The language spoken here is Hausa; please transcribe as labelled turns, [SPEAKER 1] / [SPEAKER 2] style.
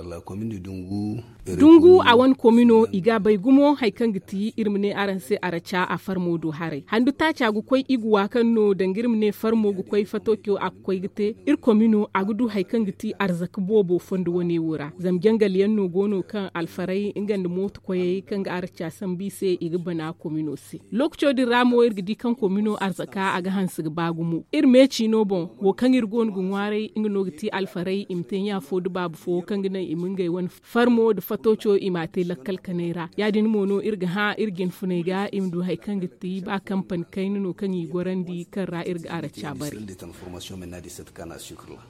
[SPEAKER 1] Dungu a wan komino iga bai gumo haikan giti irmine aranse aracha a farmo do hare. Handu ta cagu kwai iguwa kan no dangirmine farmo gu kwai fatokyo a kwai gite ir komino agudu haikan giti arzak bobo fondo wani wura. Zamgengal yanno gono kan alfarai ingan motu kwaye kan ga aracha san bise iga bana komino se. Lokcho di ramo irgidi kan komino arzaka aga hansig bagumu. Ir meci no bon wo kan irgon gunware ingno giti alfarai imtenya fodu babu fo kan gina imingai wan farmo da fatocho imate lakkal kanera yadin mono irga ha irgin funega imdu haikan giti ba kampan kainino kan yi gorandi kan ra irga ara cabari